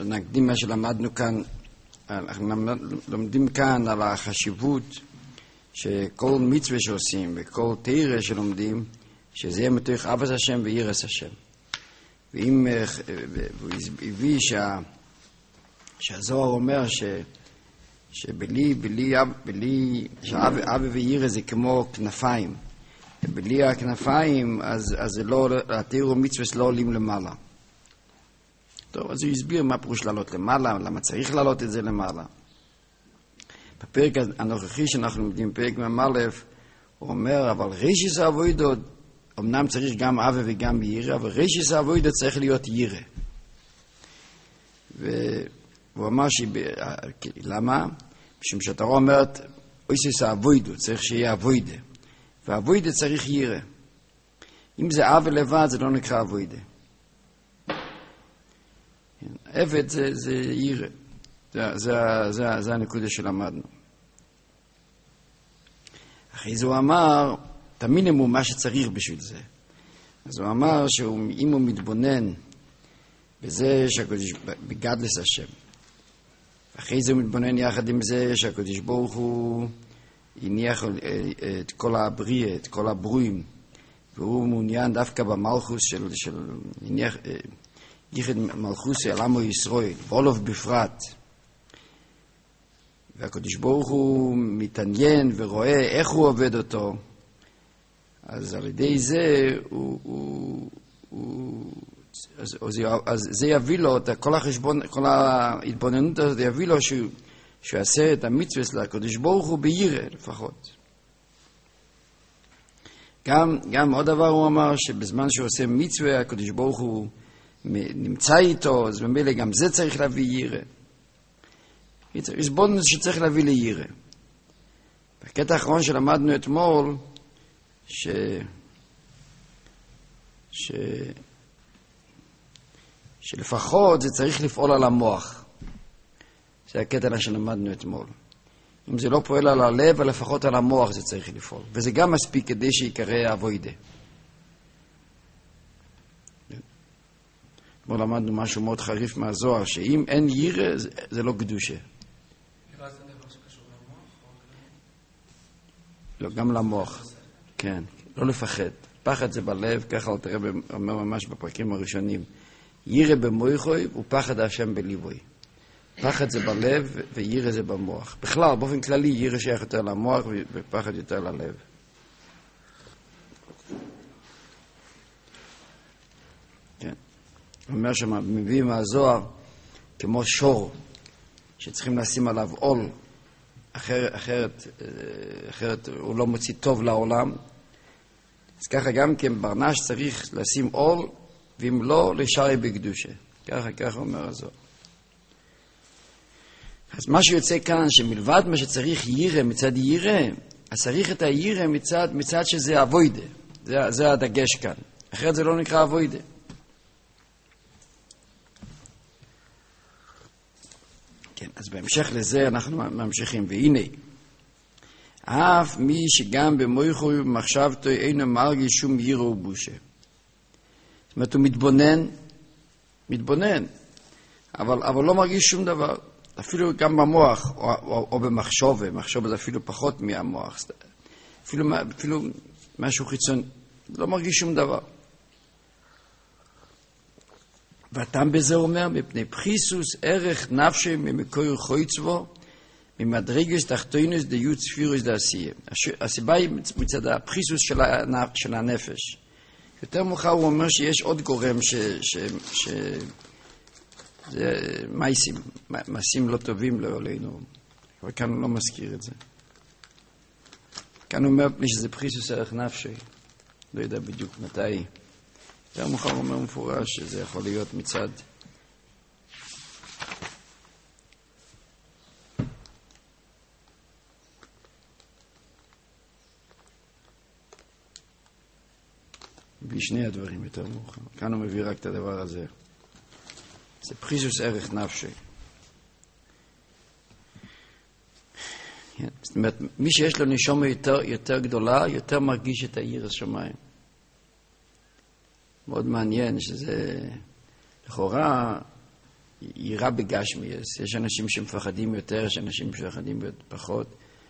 נקדים מה שלמדנו כאן, אנחנו לומדים כאן על החשיבות שכל מצווה שעושים וכל תורה שלומדים, שזה יהיה מתוך אהבת השם ויראת השם. ואם הוא הביא שהזוהר אומר שאהבה ויראה זה כמו כנפיים, ובלי הכנפיים אז התורה ומצווה לא עולים למעלה. טוב, אז הוא הסביר מה פירוש לעלות למעלה, למה צריך לעלות את זה למעלה. בפרק הנוכחי שאנחנו לומדים, פרק מ"א, הוא אומר, אבל רישיס העבודה, אמנם צריך גם אהבה וגם יראה, אבל רישיס העבודה צריך להיות יראה. והוא אמר למה? משום שהתורה אומרת, רישיס העבודה, צריך שיהיה עבודה. והעבודה צריך יראה. אם זה אהבה לבד, זה לא נקרא עבודה. עבד זה יראה. זה הנקודה שלמדנו. אחרי זה הוא אמר, תמינימו מה שצריך בשביל זה. אז הוא אמר שאם הוא מתבונן בזה שהקדוש בגדלס השם, אחרי זה הוא מתבונן יחד עם זה שהקדוש ברוך הוא הניח את כל הבריאה, את כל הברואים, והוא מעוניין דווקא במלכוס של הניח ייחד מלכוס על עמו ישראל, וולוב בפרט. והקדוש ברוך הוא מתעניין ורואה איך הוא עובד אותו. אז על ידי זה אז זה יביא לו את כל החשבון, כל ההתבוננות הזאת יביא לו שהוא יעשה את המצווה לקדוש ברוך הוא ביראה לפחות. גם עוד דבר הוא אמר שבזמן שהוא עושה מצווה הקדוש ברוך הוא נמצא איתו, אז במילא גם זה צריך להביא יראה. יש בונוס שצריך להביא ליראה. בקטע האחרון שלמדנו אתמול, שלפחות זה צריך לפעול על המוח. זה הקטע שלמדנו אתמול. אם זה לא פועל על הלב, אבל לפחות על המוח זה צריך לפעול. וזה גם מספיק כדי שיקרא עבודה. כמו למדנו משהו מאוד חריף מהזוהר, שאם אין יראה, זה לא קדושה. יראה זה דבר שקשור למוח? לא, גם למוח. כן, לא לפחד. פחד זה בלב, ככה אל תראה אומר ממש בפרקים הראשונים. יראה במוחוי ופחד השם בליבוי. פחד זה בלב ויראה זה במוח. בכלל, באופן כללי, יראה שייך יותר למוח ופחד יותר ללב. כן. הוא אומר שמביא מהזוהר כמו שור שצריכים לשים עליו עול, אחרת הוא לא מוציא טוב לעולם. אז ככה גם כן ברנש צריך לשים עול, ואם לא, לשארי בקדושה. ככה אומר הזוהר. אז מה שיוצא כאן, שמלבד מה שצריך יראה מצד יראה, אז צריך את היראה מצד שזה אבוידה. זה הדגש כאן. אחרת זה לא נקרא אבוידה. כן, אז בהמשך לזה אנחנו ממשיכים. והנה, אף מי שגם במוחו ובמחשבתו אינו מרגיש שום יראה ובושה. זאת אומרת, הוא מתבונן, אבל לא מרגיש שום דבר. אפילו גם במוח, או במחשבה. מחשבה זה אפילו פחות מהמוח. אפילו משהו חיצון, לא מרגיש שום דבר. והטעם בזה אומר, מפני פחיסוס ערך נפשי ממקור חויצבו, ממדרגס תחתונוס דיוט ספירוס דעשייה. הסיבה היא מצד הפחיסוס של הנפש. יותר מאוחר הוא אומר שיש עוד גורם זה מעשים לא טובים לעולנו. אבל כאן הוא לא מזכיר את זה. כאן הוא אומר שזה פחיסוס ערך נפשי. לא יודע בדיוק מתי. יותר מאוחר הוא אומר מפורש שזה יכול להיות מצד בשני הדברים יותר מאוחר. כאן הוא מביא רק את הדבר הזה. זה פחיסוס ערך נפשי. זאת אומרת, מי שיש לו נשומה יותר גדולה, יותר מרגיש את יראת השמיים. מאוד מעניין שזה, לכאורה, יראה בגשמי. יש אנשים שמפחדים יותר, יש אנשים שמפחדים פחות.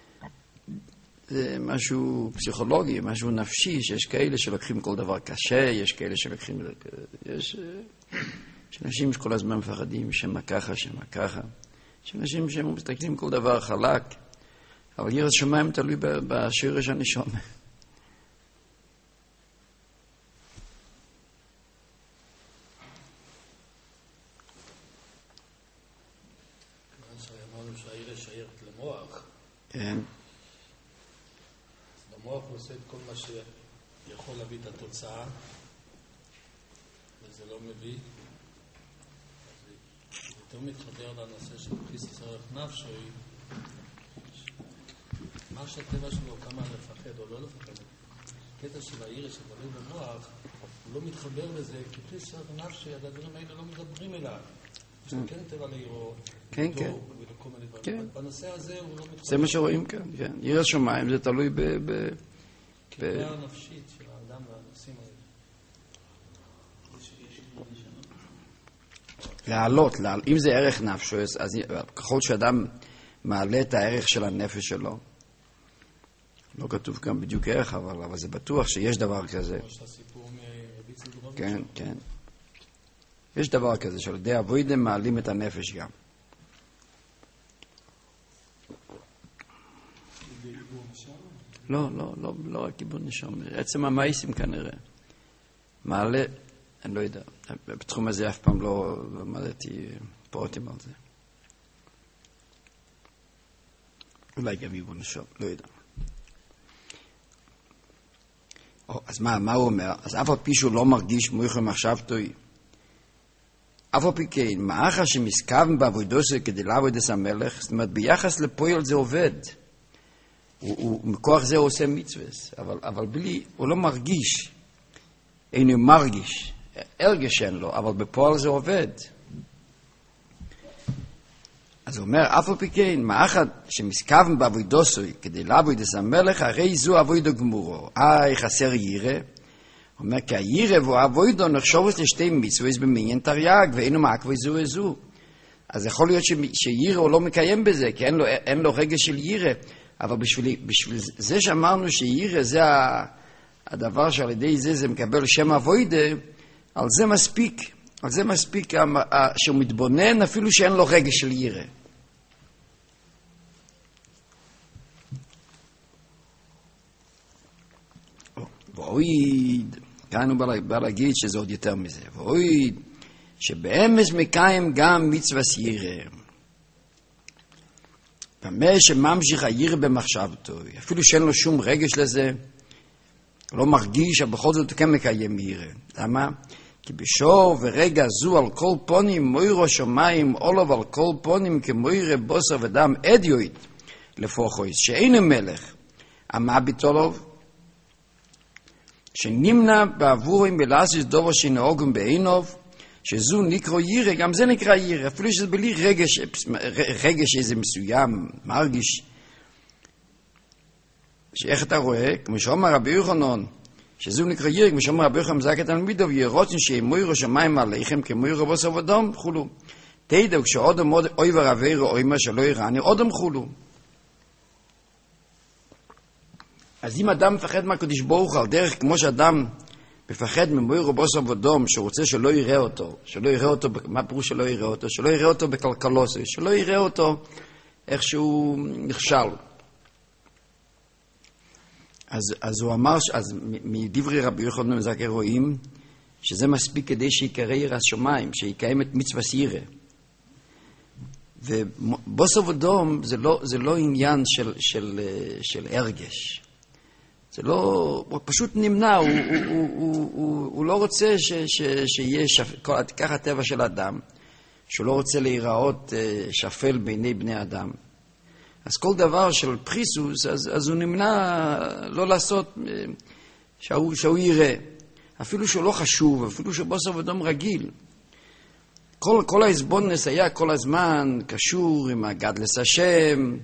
זה משהו פסיכולוגי, משהו נפשי, שיש כאלה שלוקחים כל דבר קשה, יש כאלה שלוקחים... יש אנשים שכל הזמן מפחדים, שמה ככה, שמה ככה. יש אנשים שמסתכלים כל דבר חלק, אבל יראת שמיים תלוי בשורש הנשמה. אמרנו שהעיר שייכת למוח. כן. המוח עושה את כל מה שיכול להביא את התוצאה, וזה לא מביא. זה יותר מתחבר לנושא של בחיסוס ערך נפשי, מה שהטבע שלו, כמה לפחד או לא לפחד. הקטע של העיר שתלוי במוח, הוא לא מתחבר לזה, כי בחיסוס ערך נפשי, הדברים האלה לא מדברים אליו. יש לו כן טבע לעירו, כן, כן. ולכל מיני דברים. כן. בנושא הזה הוא לא מתחבר. זה מה שרואים כאן, כן. יראת שמיים זה תלוי קריאה הנפשית של האדם והנושאים האלה. לעלות, אם זה ערך נפשו, אז ככל שאדם מעלה את הערך של הנפש שלו, לא כתוב כאן בדיוק ערך, אבל זה בטוח שיש דבר כזה. יש הסיפור מרבי צלדרוביץ'. כן, כן. יש דבר כזה, שעל ידי אבוידם מעלים את הנפש גם. לא רק עיבוד נשום. עצם המייסים כנראה. מעלה, אני לא יודע. בתחום הזה אף פעם לא למדתי פרוטים על זה. אולי גם עיבוד נשום, לא יודע. אז מה הוא אומר? אז אף על פי שהוא לא מרגיש מויכו מחשבתוי, אף על פי כן, מאחר שמסכוון בעבודוסו כדי לעבוד את המלך, זאת אומרת, ביחס לפועל זה עובד. מכוח זה הוא עושה מצווס, אבל בלי, הוא לא מרגיש, אינו מרגיש, הרגש אין לו, אבל בפועל זה עובד. אז הוא אומר, אף על פי כן, מאחר שמסכוון בעבודוסו כדי לעבוד את המלך, הרי זו עבודו גמורו. חסר ירא. הוא אומר, כי הירא והעבודו נחשבות לשתי מצוות במניין תרי"ג, ואינו מעכבו זו. אז יכול להיות שירא הוא לא מקיים בזה, כי אין לו רגש של ירא, אבל בשביל זה שאמרנו שירא זה הדבר שעל ידי זה מקבל שם עבודה, על זה מספיק שהוא מתבונן אפילו שאין לו רגש של ירא. ואויד, כאן הוא בא להגיד שזה עוד יותר מזה, ואויד, שבאמס מקיים גם מצווה ירא. במה שממשיך הירא במחשבתו, אפילו שאין לו שום רגש לזה, הוא לא מרגיש, אבל בכל זאת הוא כן מקיים ירא. למה? כי בשור ורגע זו על כל פונים מוירו שמיים עולב על כל פונים כמוירה בוסר ודם אדיוית לפוחויס שאינו מלך אמה ביטולוב שנמנע בעבורים בלעשיס דובר שנהוגים בעינוב שזו נקרא ירא, גם זה נקרא ירא, אפילו שזה בלי רגש איזה מסוים, מרגיש שאיך אתה רואה, כמו שאומר רבי יוחנן שזו נקרא ירא, כמו שאומר רבי יוחנן מזעק את תלמידו, וירוצן שימוירו שמיים עליכם כמוירו בוסר ודם חולו. תדעו, כשאודם אויבר עבירו אוימה שלא ירעני, אודם חולו. אז אם אדם מפחד מהקדוש ברוך הוא על דרך כמו שאדם מפחד ממוירו בוסר ודם, שרוצה שלא יראה אותו, מה פירוש שלא יראה אותו? שלא יראה אותו בקלקלוסו, שלא יראה אותו איך שהוא נכשל. אז הוא אמר, אז מדברי רבי יוחנן מזכר רואים שזה מספיק כדי שיקרא יראת שמיים, שיקיים את מצוות ירא. ובוסר ודם זה לא עניין של הרגש. זה לא, הוא פשוט נמנע, הוא לא רוצה שיהיה ככה הטבע של אדם, שהוא לא רוצה להיראות שפל בעיני בני אדם. אז כל דבר של פחיסוס, אז הוא נמנע לא לעשות שהוא יראה. אפילו שהוא לא חשוב, אפילו שבוסר ודם רגיל. כל ההסבונס היה כל הזמן קשור עם הגדלס השם,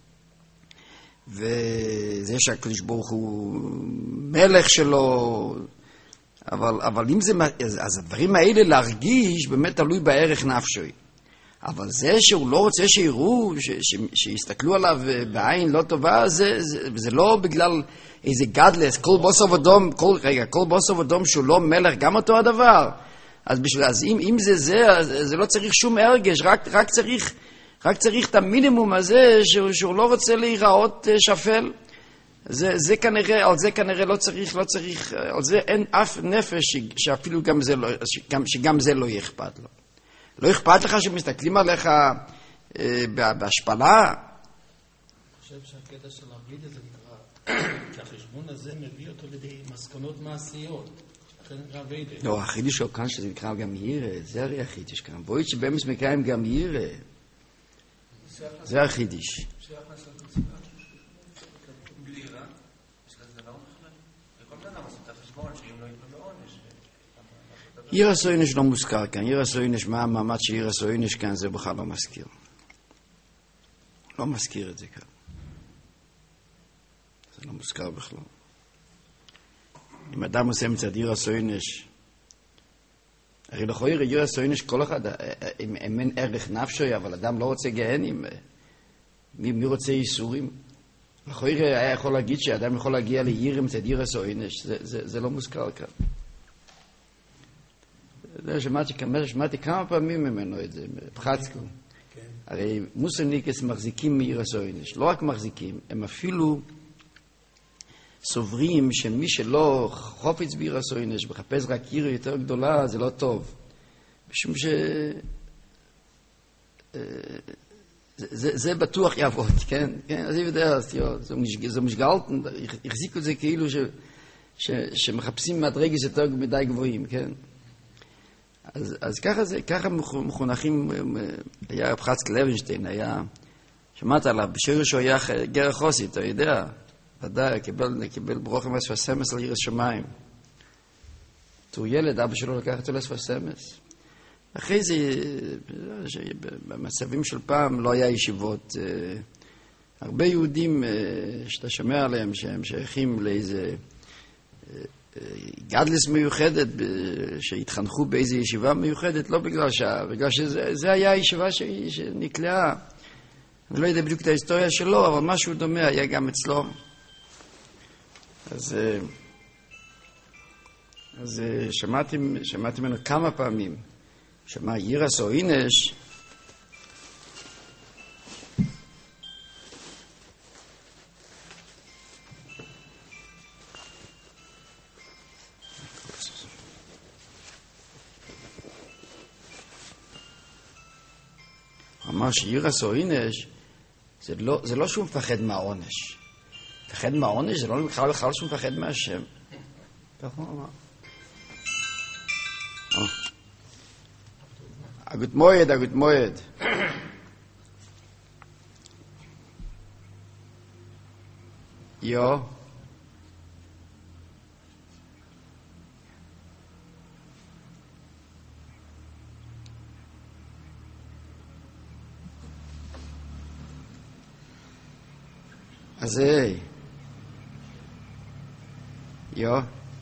וזה שהקדוש ברוך הוא מלך שלו, אבל אם זה, אז הדברים האלה להרגיש באמת תלוי בערך נפשי. אבל זה שהוא לא רוצה שיראו, שיסתכלו עליו בעין לא טובה, זה לא בגלל איזה גדלס, כל בוסר ודום, כל בוסר ודום שהוא לא מלך, גם אותו הדבר. אז אם זה לא צריך שום הרגש, רק צריך את המינימום הזה, שהוא לא רוצה להיראות שפל. זה כנראה לא צריך, על זה אין אף נפש שאפילו שגם זה לא יהיה אכפת לו. לא אכפת לך שמסתכלים עליך בהשפלה? אני חושב שהקטע של הרידה זה נקרא, שהחשבון הזה מביא אותו לידי מסקנות מעשיות. לכן נקרא וידה. לא, החידוש שלו כאן שזה נקרא גם ירא, זה הרי החידוש כאן. בואי שבאמס מקיים גם ירא. זה החידוש. ירא סוינש לא מוזכר כאן. ירא סוינש, מה המעמד של ירא סוינש כאן, זה בכלל לא מזכיר. לא מזכיר את זה כאן. זה לא מוזכר בכלל. אם אדם עושה מצד ירא סוינש, הרי לכאורה ירא סוינש כל אחד, אם אין ערך נפשי, אבל אדם לא רוצה גהנים, מי רוצה ייסורים? לכאורה היה יכול להגיד שאדם יכול להגיע לירא מצד ירא סוינש, זה לא מוזכר כאן. שמעתי כמה פעמים ממנו את זה, בחצקו. הרי מוסלמיקס מחזיקים מירא סוינש, לא רק מחזיקים, הם אפילו סוברים שמי שלא חופץ בירא סוינש, מחפש רק ירא יותר גדולה, זה לא טוב. משום זה בטוח יעבוד, כן? אז אני יודע, זה משגלתן, החזיקו את זה כאילו שמחפשים מדרגות יותר מדי גבוהים, כן? אז ככה מחונכים, היה רב חצקי לוינשטיין, שמעת עליו, בשורשו היה גר חוסי, אתה יודע, ודאי, קיבל ברוך אמס וסמס על יראת שמיים. תור ילד, אבא שלו לקח אותו לספסמס. אחרי זה, במצבים של פעם לא היה ישיבות. הרבה יהודים שאתה שומע עליהם, שהם שייכים לאיזה גדלס מיוחדת, שהתחנכו באיזו ישיבה מיוחדת, לא בגלל בגלל שזה היה הישיבה שנקלעה. אני לא יודע בדיוק את ההיסטוריה שלו, אבל משהו דומה היה גם אצלו. אז שמעתי ממנו כמה פעמים, שמע ירא סוינש, אמר שירא סוינש זה לא שהוא מפחד מהעונש. מפחד מהעונש זה לא בכלל שהוא מפחד מהשם. ככה הוא אמר. אגות מועד. יו. אז יו.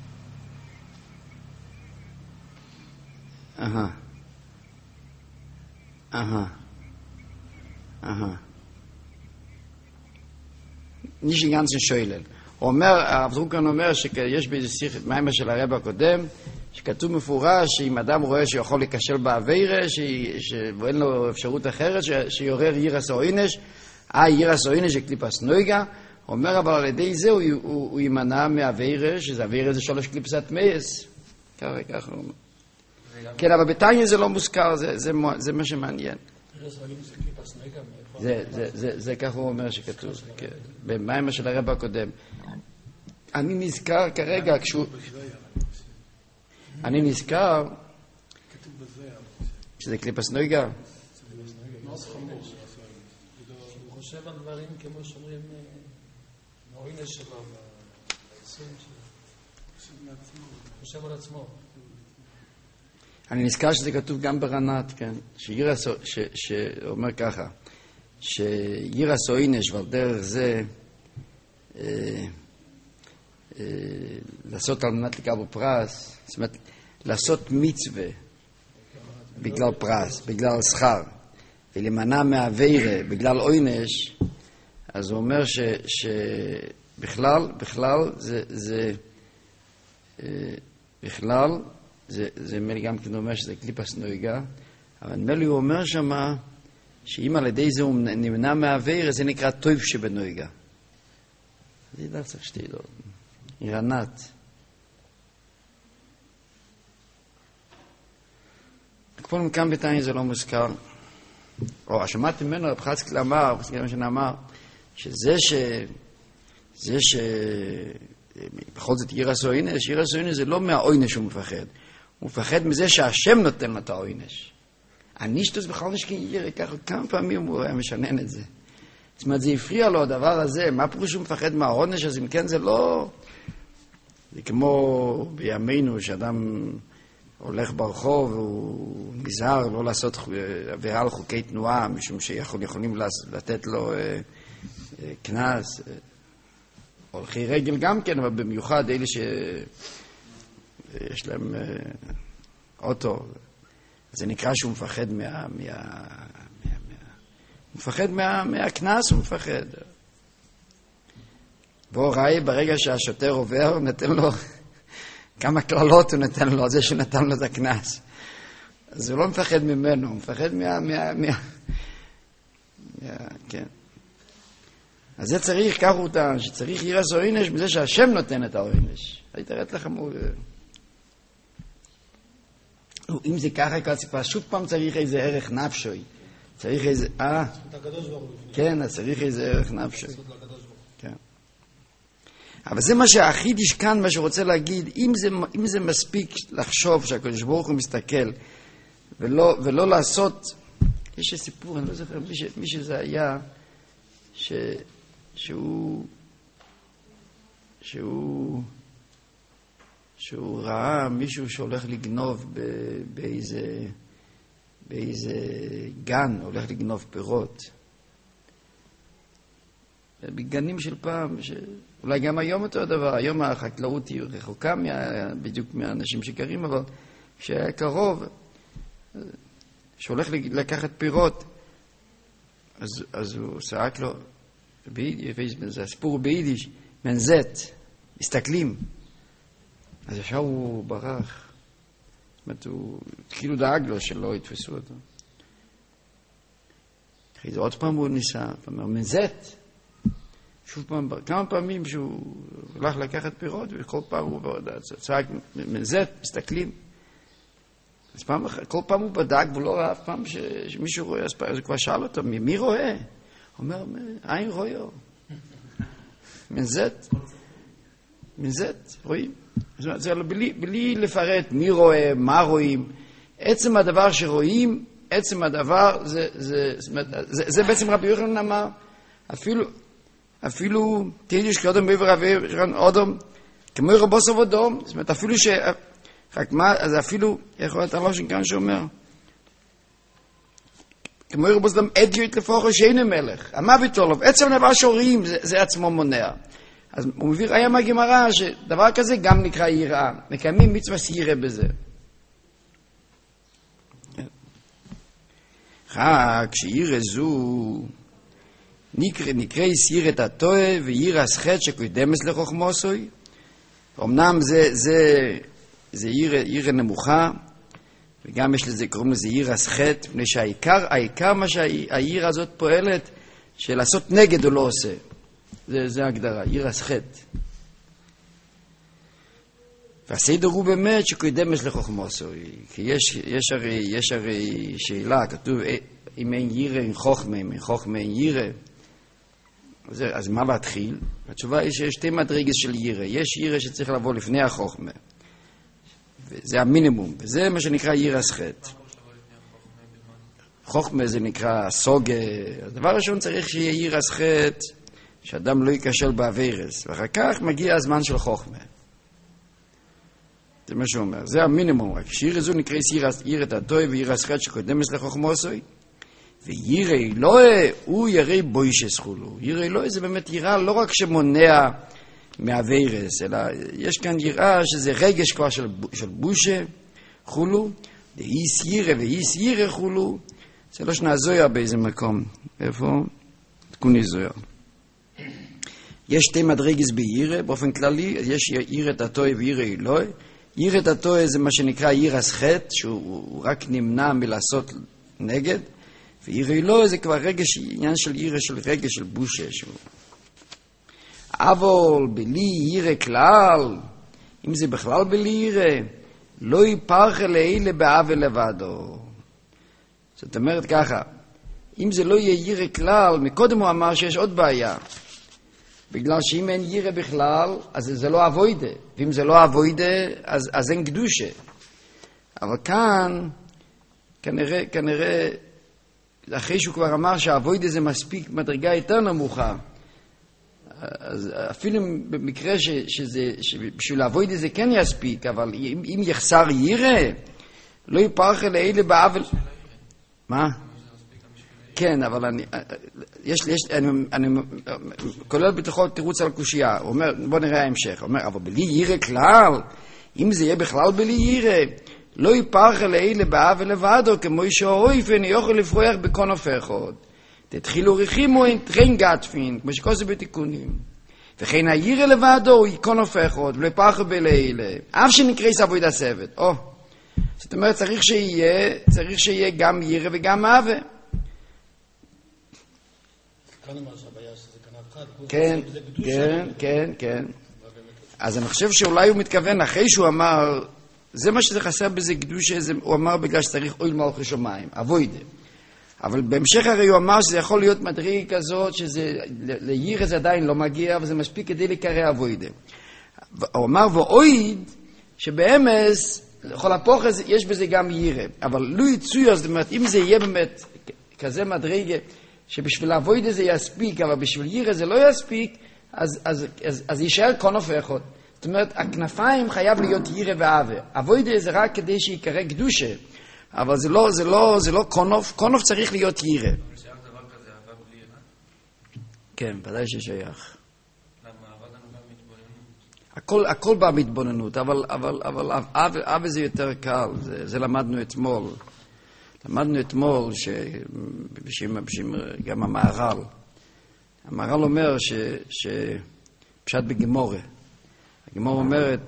nicht ganz שולל. הרב דרוקמן אומר שיש באיזה שיחת מיימר של הרב הקודם, שכתוב מפורש שאם אדם רואה שיכול להיכשל בעבירה, שאין לו אפשרות אחרת, שיורר ירא סוינש, ירא סוינש זה קליפס נויגה, הוא אומר אבל על ידי זה הוא יימנע מעבירה, שזה עבירה זה 3 קליפסת מייס. ככה הוא אומר. כן, אבל בתניא זה לא מוזכר, זה מה שמעניין. זה ככה הוא אומר שכתוב, במיימר של הרב הקודם. אני נזכר כרגע, אני נזכר שזה קליפס נויגה. הוא חושב על דברים כמו שאומרים מהעונש שלו, בעיסון שלו. הוא חושב על עצמו. אני נזכר שזה כתוב גם ברנת, כן, שאומר ככה, שירא סוינש ועל דרך זה לעשות על מנת לקבל פרס, זאת אומרת, לעשות מצווה בגלל פרס, בגלל שכר. ולמנע מהעבירה בגלל עונש, אז הוא אומר שבכלל, זה מלי גם כן אומר שזה קליפס נויגה, אבל מלי הוא אומר שמה, שאם על ידי זה הוא נמנע מהעבירה, זה נקרא טוב שבנויגה. זה ידע צריך שתי דעות. עירנת. כל מכאן בתניא זה לא מוזכר. או, שמעתי ממנו, רב חזקאל אמר, שזה בכל זאת ירס עונש, ירס עונש זה לא מהעונש שהוא מפחד. הוא מפחד מזה שהשם נותן לו את העונש. הנישטוס בכלל נשכין ירא, ככה כמה פעמים הוא היה משנן את זה. זאת אומרת, זה הפריע לו הדבר הזה, מה פירוש שהוא מפחד מהעונש? אז אם כן זה לא... זה כמו בימינו שאדם הולך ברחוב והוא נזהר לא לעשות עבירה על חוקי תנועה, משום שיכולים לתת לו כנס. הולכי רגל גם כן, אבל במיוחד אלה שיש להם אוטו. זה נקרא שהוא מפחד מהכנס, הוא מפחד. והוא ראי ברגע שהשוטר עובר, הוא נתן לו כמה כללות, הוא נתן לו, זה שנתן לו את הכנס. אז הוא לא מפחד ממנו, הוא מפחד כן. אז זה צריך, כך הוא טען, שצריך ירס עונש מזה שהשם נותן את העונש. היית ראית לך אם זה ככה כציפה, שוב פעם צריך איזה ערך נפשוי. צריך איזה... כן, אז צריך איזה ערך נפשוי. כן. אבל זה מה שהחידוש כאן, מה שרוצה להגיד, אם זה מספיק לחשוב שהקדוש ברוך הוא מסתכל, ולא לעשות... יש סיפור, אני לא זוכר, מי שזה היה, שהוא ראה מישהו שהולך לגנוב באיזה גן, הולך לגנוב פירות. בגנים של פעם, אולי גם היום אותו הדבר, היום החקלאות היא רחוקה בדיוק מהאנשים שגרים, אבל כשהיה קרוב, שהולך לקחת פירות, אז הוא צעק לו, זה הסיפור ביידיש, מנזט, מסתכלים. אז ישר הוא ברח. זאת אומרת, הוא כאילו דאג לו שלא יתפסו אותו. אחרי זה עוד פעם הוא ניסה, אומר, מנזט. שוב פעם, כמה פעמים שהוא הולך לקחת פירות, וכל פעם הוא צעק, מנזט, מסתכלים. אז כל פעם הוא בדק, והוא לא ראה אף פעם שמישהו רואה, אז הוא כבר שאל אותו, מי רואה? הוא אומר, עין רואה. מנזט, רואים. זה בלי לפרט מי רואה, מה רואים. עצם הדבר שרואים, עצם הדבר, זה בעצם רבי יוחנן אמר, אפילו תהידיש כאודם בעבר אודם, כמו רבוס עבודום, זאת אומרת, אפילו רק מה, אז אפילו, איך רואה את הלושן כאן שאומר, כמו רבוס אדם אדיוט לפוחו שאינו מלך, המוות עולוב, עצם דבר שרואים, זה עצמו מונע. אז הוא מביא ראיה מהגמרא שדבר כזה גם נקרא יראה. מקיימים מצווה יראה בזה. רק שיראה זו נקרא יראת הטועה ויראת חטא שקודמת לחוכמוסוי. אמנם זה יראה נמוכה, וגם יש לזה, קוראים לזה יראת חטא, מפני שהעיקר מה שהיראה הזאת פועלת, שלעשות נגד הוא לא עושה. זה ההגדרה, יראת חטא. והסדר הוא באמת שקודמת לחוכמוסוי. כי יש הרי שאלה, כתוב, אם אין ירא אין חוכמה, אם אין חוכמה אין ירא. אז מה להתחיל? התשובה היא שיש שתי מדרגות של ירא. יש ירא שצריך לבוא לפני החוכמה. וזה המינימום. וזה מה שנקרא יראת חטא. חוכמה זה נקרא סוגה. הדבר הראשון צריך שיהיה יראת חטא. שאדם לא ייכשל בעבירס, ואחר כך מגיע הזמן של חוכמה. זה מה שהוא אומר, זה המינימום רק. שיר זו נקרא יראת הטועה ויראת חטא שקודמת לחוכמוסוי, וירא אלוהי הוא ירא בוישס חולו. ירא אלוהי זה באמת יראה לא רק שמונע מעבירס, אלא יש כאן יראה שזה רגש כבר של בושה חולו, דאיס ירא ואיס ירא חולו, זה לא שנה זויה באיזה מקום. איפה? תקוני זויה. יש שתי מדרגס בירה, באופן כללי, יש יראת התועה וירא אלוהי. יראת התועה זה מה שנקרא יראת חטא, שהוא רק נמנע מלעשות נגד, וירא אלוהי זה כבר רגש, עניין של ירא של רגש של בושה. אבל בלי ירא כלל, אם זה בכלל בלי ירא, לא יפרחה לאלה בעוול לבדו. זאת אומרת ככה, אם זה לא יהיה ירא כלל, מקודם הוא אמר שיש עוד בעיה. בגלל שאם אין ירא בכלל, אז זה לא אבוידה. ואם זה לא אבוידה, אז אין קדושה. אבל כאן, כנראה, אחרי שהוא כבר אמר שהאבוידה זה מספיק מדרגה יותר נמוכה, אז אפילו במקרה שבשביל האבוידה זה כן יספיק, אבל אם יחסר ירא, לא יפרחה לאלה בעוול. מה? כן, אבל אני כולל בתוכו תירוץ על קושייה. הוא אומר, בוא נראה ההמשך. הוא אומר, אבל בלי ירא כלל, אם זה יהיה בכלל בלי ירא, לא יפרחה לאלה בעוול לבדו, כמו שהאויפן יוכל לפרוח בקונוף אחד. תתחילו רחימו אין טרן גטפין, כמו שכל זה בתיקונים. וכן הירא לבדו הוא קונוף אחד, ולא יפרחה בלילה. אף שנקרא עבודת הסבת. זאת אומרת, צריך שיהיה גם ירא וגם עוול. כאן אמר שהבעיה שזה כנף חד. כן. אז אני חושב שאולי הוא מתכוון, אחרי שהוא אמר, זה מה שזה חסר בזה קדושה, הוא אמר בגלל שצריך אוהל מלכות שמיים, אבוידה. אבל בהמשך הרי הוא אמר שזה יכול להיות מדרגה כזאת, לירא זה עדיין לא מגיע, וזה מספיק כדי לקרוא אבוידה. הוא אמר, ואויד, שבאמס, לכל הפוחז יש בזה גם ירא. אבל לא יצויה, זאת אומרת, אם זה יהיה באמת כזה מדרגה, שבשביל אבוידה זה יספיק, אבל בשביל ירא זה לא יספיק, אז יישאר קונוף אחד. זאת אומרת, הכנפיים חייב להיות ירא ועוול. אבוידה זה רק כדי שיקרא קדושה, אבל זה לא קונוף. קונוף צריך להיות ירא. שייך דבר כזה, אהבה בלי יראה? כן, ודאי ששייך. למה אהבה לנו גם מתבוננות? הכל בא מתבוננות, אבל אהבה זה יותר קל. זה למדנו אתמול. למדנו אתמול בשם גם המהר"ל. המהר"ל אומר שפשט בגמורה. הגמורה אומרת,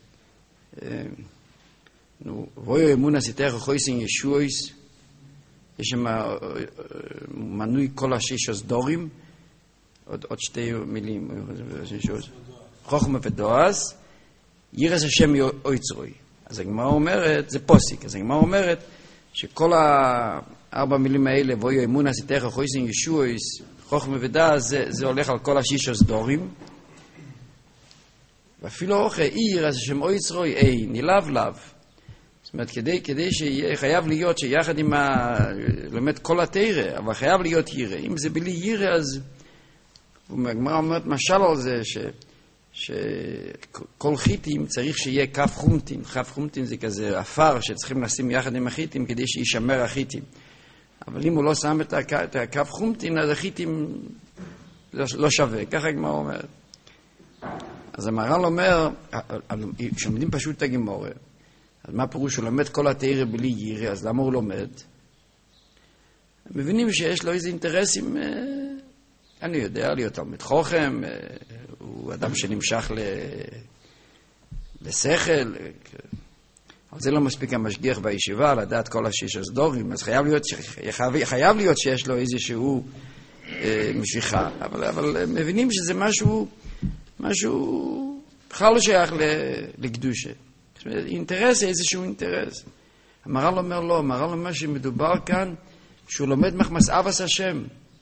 רואה אמונה סיתך חויסין ישועס, יש שם מנוי כל השישוס דורים, עוד שתי מילים, חוכמה ודועס, ירס השם יויצרוי. אז הגמרה אומרת, זה פוסיק, אז הגמרה אומרת, שכל הארבע מילים האלה, ואוי אמונה סיתך חויסין ישועס, חוכמה ודועס, זה הולך על כל השישוס דורים, ואפילו אוכל עיר, אז השם יויצרוי אין, נלאב לאו. זאת אומרת, כדי שיהיה, חייב להיות שיחד עם לומד כל התורה, אבל חייב להיות ירא. אם זה בלי ירא, אז הגמרא אומרת משל על זה, שכל חיטים צריך שיהיה כף חומטין. כף חומטין זה כזה אפר שצריכים לשים יחד עם החיטים כדי שישמר החיטים. אבל אם הוא לא שם את הכף חומטין, אז החיטים לא שווה. ככה הגמרא אומרת. אז המהר"ל אומר, כשלומדים פשוט את הגמרא, אז מה פירוש? הוא לומד כל התורה בלי ירא, אז למה הוא לומד? מבינים שיש לו איזה אינטרסים, אני יודע, להיות תלמיד חוכם, הוא אדם שנמשך לשכל, אבל זה לא מספיק המשגיח בישיבה, לדעת כל השישוס דורים, אז חייב להיות שיש לו איזשהו משיכה, אבל מבינים שזה משהו בכלל לא שייך לקדושה. אינטרס, איזשהו אינטרס. המהר"ל אומר לא, המהר"ל אומר שמדובר כאן שהוא לומד מחמס אבס השם.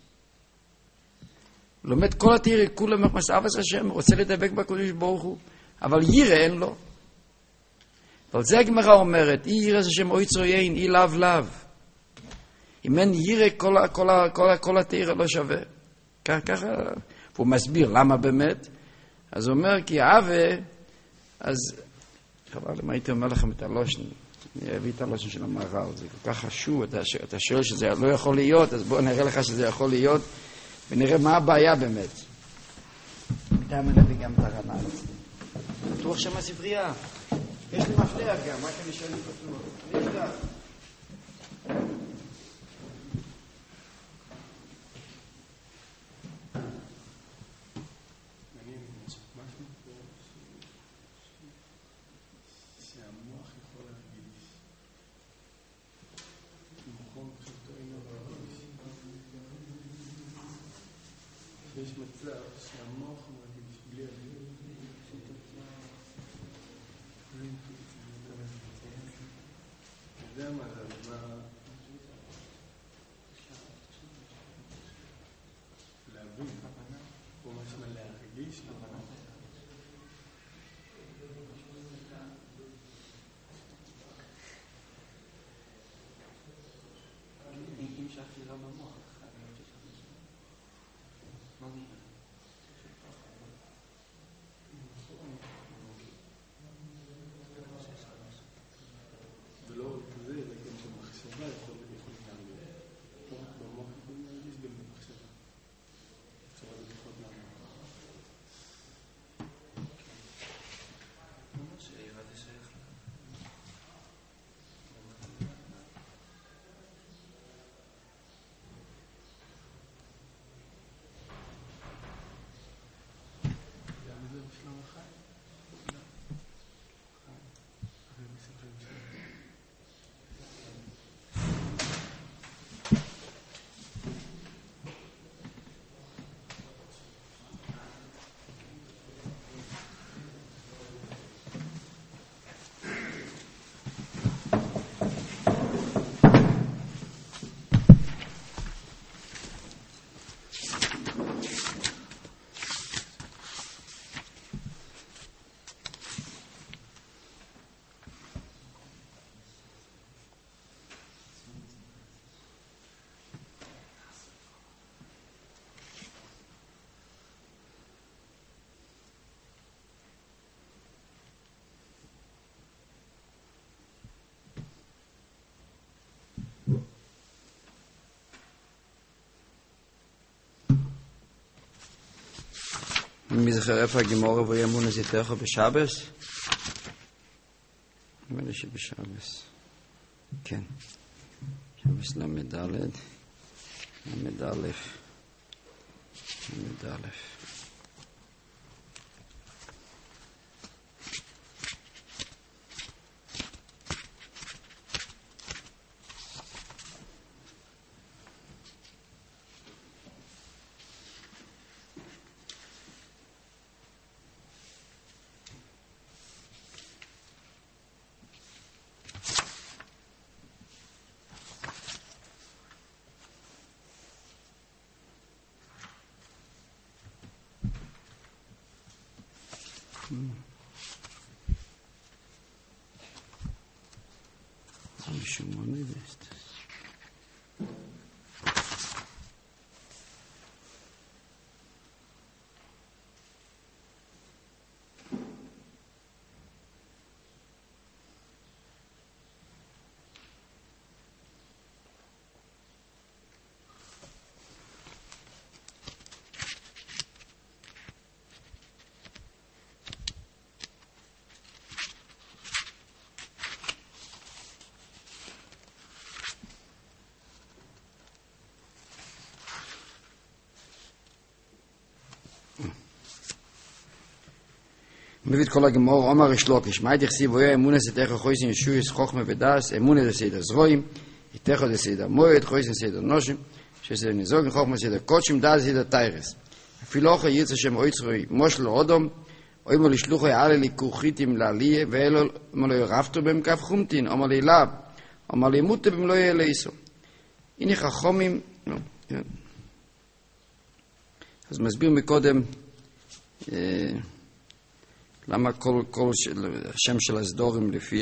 לומד כל התורה כולה מחמס אבס השם, רוצה לדבק בקדוש ברוך הוא, אבל ירא אין לו. אבל זה הגמרא אומרת, אי ירא השם אוי צרויין, אי לאו לאו. אם אין ירא כל התורה לא שווה. ככה, והוא מסביר למה באמת. אז הוא אומר כי אהבה, אז חבל, למה הייתי אומר לכם את הלושן? אני אביא את הלושן של המהר"ל, זה כל כך חשוב, אתה שואל שזה לא יכול להיות, אז בואו נראה לך שזה יכול להיות, ונראה מה הבעיה באמת. גם אני וגם את הרמ"ל. בטוח שם הספרייה. יש לי מפתח גם, רק אני שואל לי פתוח. אני יודע. יש מצב שהמוח מרגיש בלי אוויר, אתה יודע מה זה, להבין, או משמע להרגיש, אם שאפתי לא במוח, מה נראה? ולא רק זה, אלא גם במחשבה יכולים להרגיש. לא רק במוח יכולים להרגיש, גם במחשבה. אפשר לבחור למוח. ממש שאירה זה שייך לה. גם זה בשלום החי? הרי מספרים שלנו. מי זוכר איפה הגמורה ויאמון עשיתך בשבס? נראה לי שבשבס. כן. שבס למד א', למד א', למד א'. שמונה דסט. מביא את כל הגמור, אומר יש לוקיש, מה יתכסיב הוא אמונה סתך חויסין ישויס חוכמה ודס, אמונה דסיידר זרועים, יתכו דסיידר מועד, חויסין סיידר נושים, שסיידר נזוגן חוכמה סיידר קודשים, דס סיידר טיירס. אפילו אוכל ירצה שם אויצרוי מושל אודום, אוי מולי שלוחו יעלה לי כוכיתים לעליה, ואלו מולי רפתו בהם כף חומתין, אומר לי לאב, אומר לי מוטה בהם לא יהיה לאיסו. הנה חכומים, אז מסביר מקודם, למה כל השם של הסדורים לפי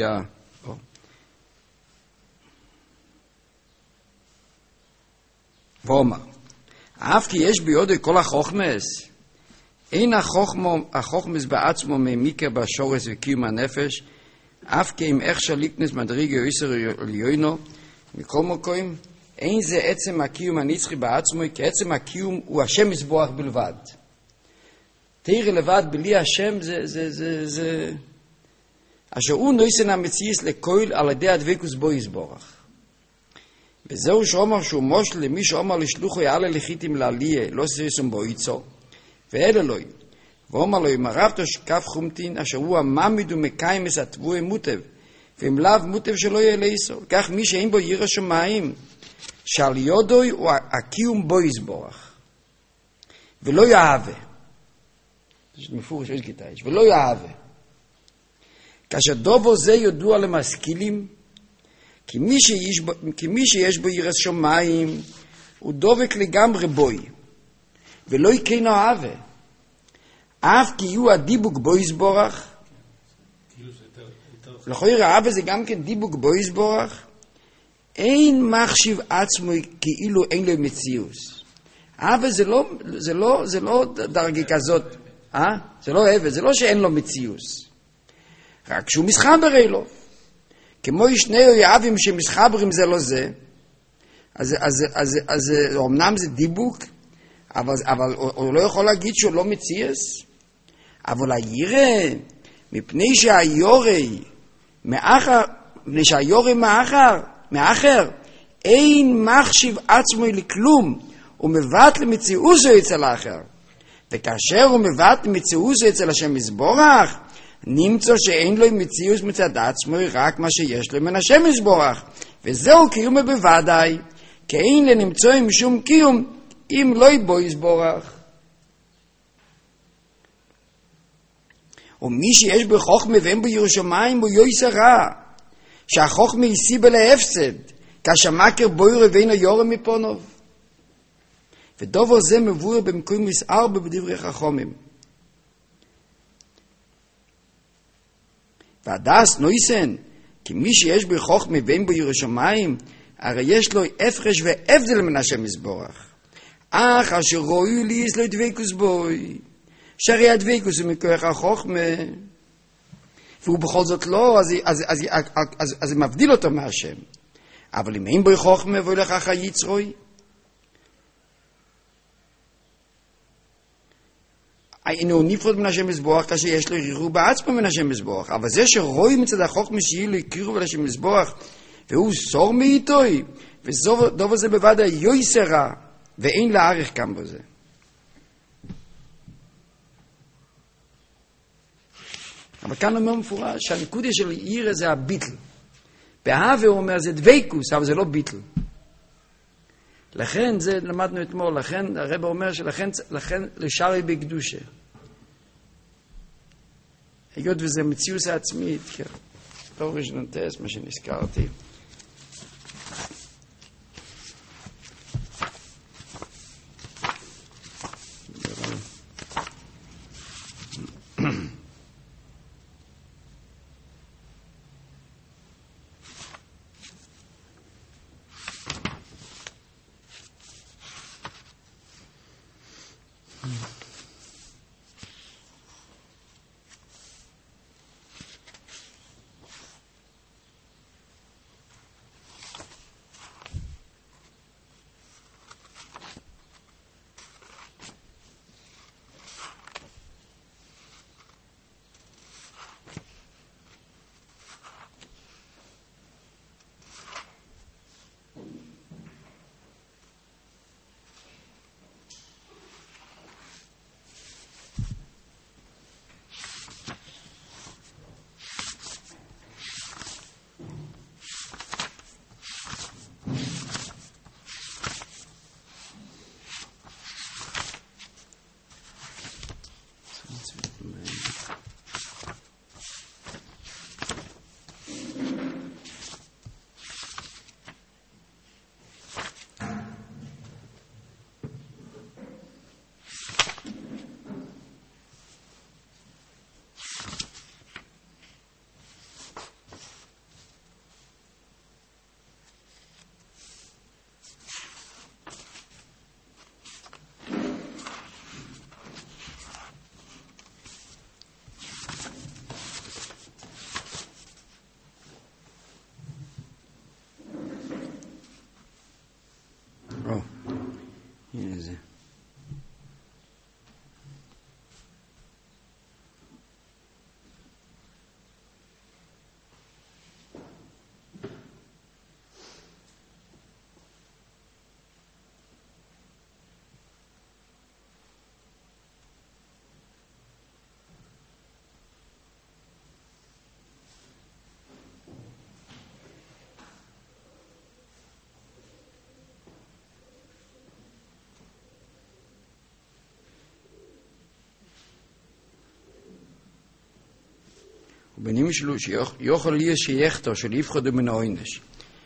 ואומר, אף כי יש ביודו כל החוכמס, אין החוכמס בעצמו ממיקר בשורס וקיום הנפש, אף כי אם איך שליקנס מדרגי יויסר עליונו, מכל מקום, אין זה עצם הקיום הנצחי בעצמו, כי עצם הקיום הוא השם יסבורך בלבד. תאיר לבד בלי השם זה אשר הוא נויסן המציאס לכל על ידי הדבקוס בו יסבורך. וזהו שאומר שהוא מושל למי שאומר לשלוחו יעלה לחיתים לעליה לא סיסום בו יצור ואלה לא יהיו ואומר לו אם הרבתו שכף חומתין אשר הוא המעמיד ומקיים את התבואי מוטב ואם לאו מוטב שלא יהיה לאיסור כך מי שאין בו ירא שמיים שעל יודוי הוא הקיום בו יסבורך ולא יאהבה. זה מפורש, יש גיטה, ולא יאהבה. כאשר דובו זה ידוע למשכילים, כי מי שיש בו יראת שמיים, הוא דובק לגמרי בוי, ולא יקן אהבה. אף כי יהיו הדיבוק בו יסבורך, לכאורה אהבה זה גם כן דיבוק בו יסבורך, אין מחשיב עצמו כאילו אין לו מציאוס. אהבה זה לא דרגה כזאת, זה לא אהבה, זה לא שאין לו מציאוס. רק שהוא מסחבר אלו. כמו שני אוהבים שמסחברים זה לא זה, אז אמנם זה דיבוק, אבל הוא לא יכול להגיד שהוא לא מציאס. אבל הירא, מפני שהיורי מאחר, אין מחשיב עצמו לכלום, הוא מבט למציאוסו אצל האחר. וכאשר הוא מבט למציאוסו אצל השם יזבורך, נמצא שאין לו מציאוס מצד עצמו, רק מה שיש לו מן השם יזבורך. וזהו קיום בוודאי, כי אין לנמצוא עם שום קיום, אם לא יבוא יזבורך. ומי שיש בו חוכמה ואין בו ירושמים, הוא יויסר רע. שהחוכמה היא סיבה להפסד, כשמקר בוי רבינו יורם מפונוב. ודובר זה מבואר במקום מסער בדברי חכמים. והדס נויסן, כי מי שיש בו חוכמה ואין בו ירושמים, הרי יש לו הפרש והבדל מן השם יזבורך. אך אשר ראוי לי יש לו דבקוס בוי. שהרי הדבקוס הוא מכוח החוכמה. והוא בכל זאת לא, אז זה מבדיל אותו מהשם. אבל אם אין בו חוכמה והולך אחר יצרוי, אינו נפרד מן השם יזבורך כאשר יש לו רירו בעצמו מן השם יזבורך. אבל זה שרואי מצד החוכמה שיהיה לו יקרירו מן השם יזבורך, והוא סור מאיתוי, ודובר זה בוודאי יויסר רע, ואין להעריך כאן בזה. אבל כאן אומר מפורש שהנקודה של עיר זה הביטל. בהווה הוא אומר זה דבקוס, אבל זה לא ביטל. לכן, זה למדנו אתמול, לכן הרב אומר שלכן לשארי בקדושה. היות וזה מציאוס העצמית, לא ראשון טס, מה שנזכרתי. הנה זה. בנים שלו שיוכל להיות שייכתו של יפחדו מן העונש.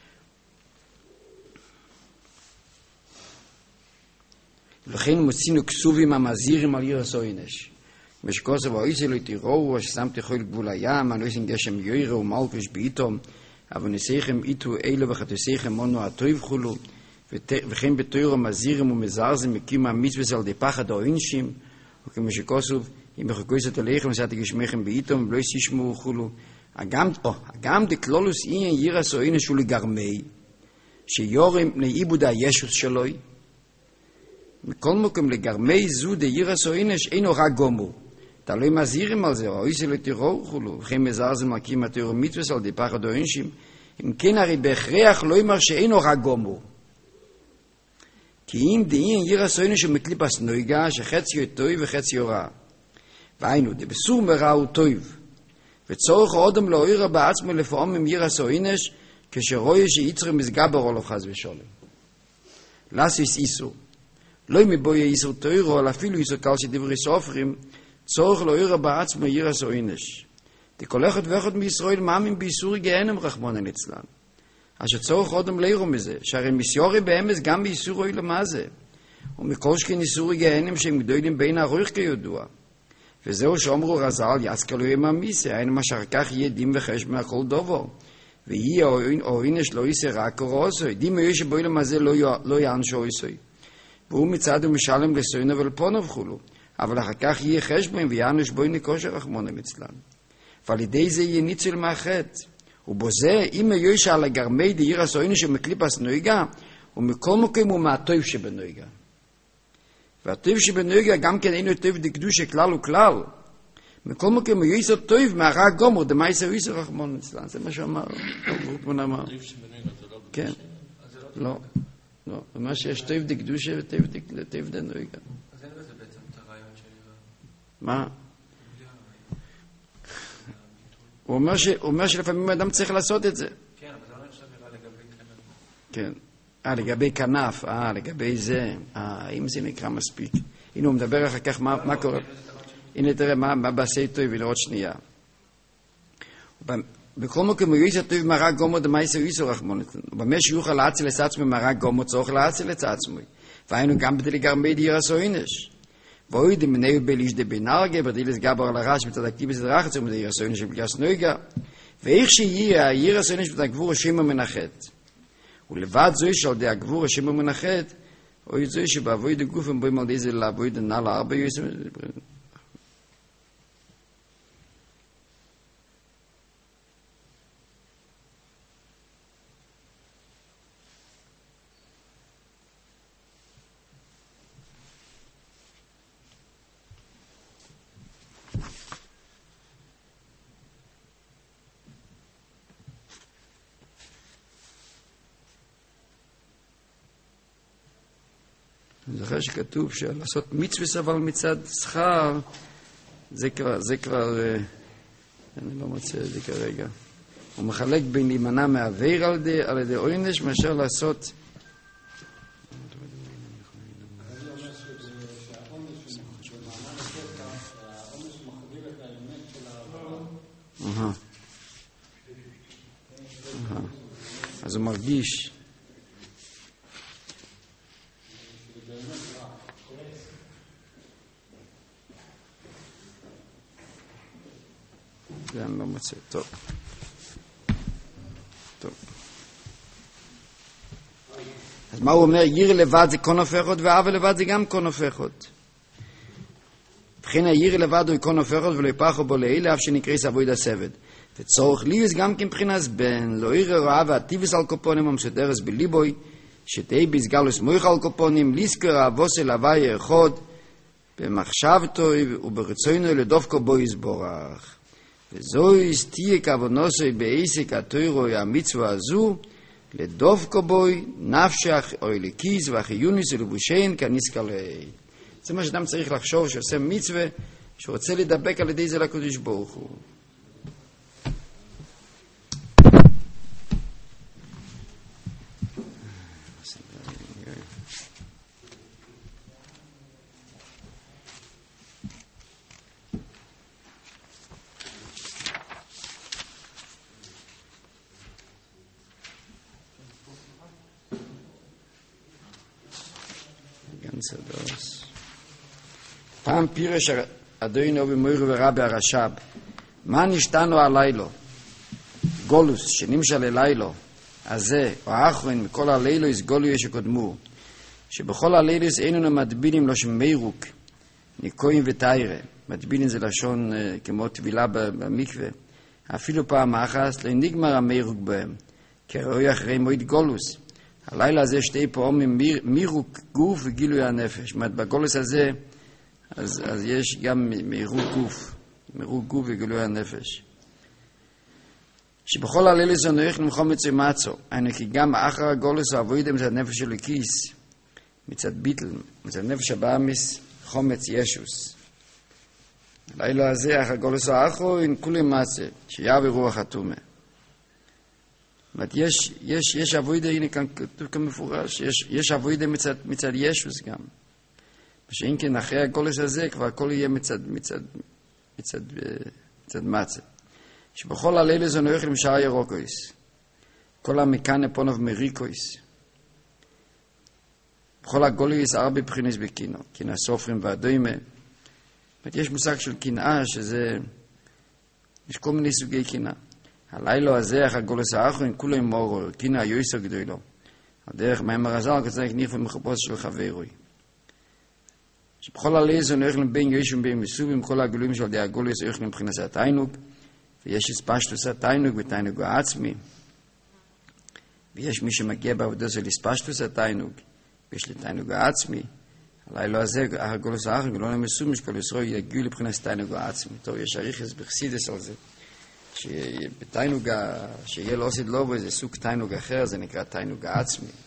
לכן מוצאינו כסובים המזהירים על יראת העונש. משכוסו ואויסו לא תיראו, ששמתי כל גבול הים, הנוסעים גשם יוירו ומלכוש בעיתום, אבל נסיכם איתו אלו וחתוסיכם מונו הטוב חולו, וכן בתוירו מזהירים ומזרזים מקים המצווה על די פחד העונשים, וכמשכוסו, אם בחקויסת עליכם, שעתי גשמכם בעיתום, ולא ישמעו חולו. גם דקלולוס עניין יראת העונש הוא לגרמי, שיורם לעיבוד הישוס שלוי, מכל מקום לגרמי זו דיראת העונש אינו רק גומור. תלוי מזהירים על זה, אוי זה לתיראו וכולו, וכן מזרזים מקים התיאור מצווה על די פחד העונשים, אם כן הרי בהכרח לא יאמר שאינו רק גומור. כי אם דין יראת העונש הוא מקליפס נויגה, שחציו טוב וחציו רע. והיינו, דבסור מרע הוא טוב. וצורך האדם לא יראה בעצמו לפעמים יראת העונש, כשרואה שיצר מסגבר או לא חס ושלום. לסיס איסור. לא מבוי איסור תוירו, אלא אפילו איסור קל שדברי סופרים, צורך לא יראה בעצמו יראת העונש. כל אחד ואחד מישראל מאמין באיסור גהנם רחמנא ליצלן. אשר צורך אדם לא יראו מזה, שהרי מסיורי באמס גם באיסור אוי למה זה. ומכל שכן איסור גהנם שהם גדולים בין הרוח כידוע. וזהו שאומרו רז"ל, יעסקלו ימא מיסה, אין מה שאחר כך יהיה דין וחשבון מהכל דובר. ויהיה העונש לא יישא רק רעשוי, דין יש שבוי למה זה לא יענשו יישא. והוא מצד ומשלם לסוינו ולפונו וכולו. אבל אחר כך יהיה חשבון ויענש בוי נקושר רחמנא ליצלן. ועל ידי זה יהיה ניצול מהחטא. ובזה, אם יש על הגרמי דיראת העונש שמקליפס נויגה, ומכל מקום הוא מהטוב שבנויגה. והטוב שבנויגה גם כן אינו טוב דקדושה כלל וכלל. מכל מקום הוא יסר טוב מהרע גומר, דמייסר יסר רחמנא ליצלן. זה מה שאמר. רוטמן אמר. טוב שבנויגה זה לא כן. לא. לא. ומה שיש טוב דקדושה וטוב דנויגה. אז אין בזה בעצם את הרעיון שלי. מה? הוא אומר שלפעמים אדם צריך לעשות את זה. כן, אבל זה לא נחשב נראה לגבי כנף. כן. לגבי כנף, לגבי זה. אם זה נקרא מספיק. הנה הוא מדבר אחר כך מה קורה. הנה תראה מה בעשה טוב ולראות שנייה. בכל מקום הוא יסר טוב מהרע גומר דמייסר יסר רחמנא ליצלן. ובמה שיוכל להציל את עצמו מהרע גומר צורך להציל את עצמו. והיינו גם בדלי גרמי דיראת העונש. ואוי דמנהו בליש דבינרגה, בדילס גבר על הרש בתדקתי בסדרחת, זאת אומרת, יראת העונש שבגלס נויגה. ואיך שיהיה, יראת העונש בתגבור השם המנחת. ולבד זוי שעל די הגבור השם המנחת, אוי זוי שבאבוי דגופם בוי מלדי זה לאבוי דנאלה ארבע יוסם. אני זוכר שכתוב שלעשות מצווה אבל מצד שכר, זה כבר, אני לא מוצא את זה כרגע. הוא מחלק בין להימנע מעבירה על ידי עונש מאשר לעשות... אז הוא מרגיש... זה אני לא מוצא. טוב. אז מה הוא אומר? ירא לבד זה קון הופכות, ועוול לבד זה גם קון הופכות. וכן הירא לבד הוא קון הופכות, ולא יפחו בו לאלה, אף שנקרא סבויד הסבד. וצורך ליוס גם כמבחינס בן, לא ירא רעה ועטיבס על קופונים, המסודרס בליבוי, שתהי בסגלוס מויך על קופונים, ליסקר אבוסל הווי אחד, במחשבתו וברצוינו לדופקו בו יסבורך. וזוי תהיה כוונוסוי בעסק התוירו המצווה הזו, לדופקו בוי נפשך או אליקיס והחיוניס ולבושיין כניסקלי. זה מה שאדם צריך לחשוב שעושה מצווה, שרוצה לדבק על ידי זה לקדוש ברוך הוא. צדוס. פעם פירש אדונו במוירו ורבי הרש"ב, מה נשתנו הלילו? גולוס שנמשל ללילו, הזה או האחרון מכל הלילו יש גולויה שקודמו, שבכל הלילוס איננו מדבינים לו שמיירוק, ניקויים ותיירה. מדבינים זה לשון כמו טבילה במקווה. אפילו פעם אחת לא נגמר המיירוק בהם, כי ראוי אחרי מועד גולוס. הלילה הזה שתי פעמים מירוק גוף וגילוי הנפש. בגולוס הזה אז יש גם מירוק גוף וגילוי הנפש. שבכל הלילוס הנויך נמחומץ ומצו, היינו כי גם אחר הגולוס העבוידם מצד נפש של הכיס, מצד ביטל, מצד נפש הבאמיס, חומץ ישוס. הלילה הזה, אחר גולוס האחרון, כולי מצה, שיהיה ברוח התומה. יש עבודה, הנה כאן כתוב כמפורש, יש עבודה מצד ישוס גם. ושאם כן, אחרי הגולוס הזה, כבר הכל יהיה מצד מצה. שבכל הלילה זה נויך למשאר ירוקויס. כל המקנה פונוב מריקויס. בכל הגולויס הרבה בחינס בקינו. קינה סופרים והדוימה. יש מושג של קנאה שזה... יש כל מיני סוגי קנאה. הלילה הזה, אחר הגולוס האחרון, כולו עם מורו. קנאה יויסו גדולו. הדרך מהם הרזל, כצריך ניחו מחופוס של חברוי. שבכל הלילה זה נויך לבין יוישום בין מסובים, כל הגלויים של די הגולויס נויך לבחינס התיינוק. ויש הספשטוס התיינוק בתיינוק העצמי. ויש מי שמגיע בעבודה של הספשטוס התיינוק, ויש לתיינוק העצמי. הלילה הזה, הגולוס האחרון, גלון המסום, שכל ישראל יגיעו לבחינת תיינוק העצמי. טוב, יש אריכס בחסידס על זה, שבתיינוק, שיהיה לא עושה לו, וזה סוג תיינוק אחר, זה נקרא תיינוק העצמי.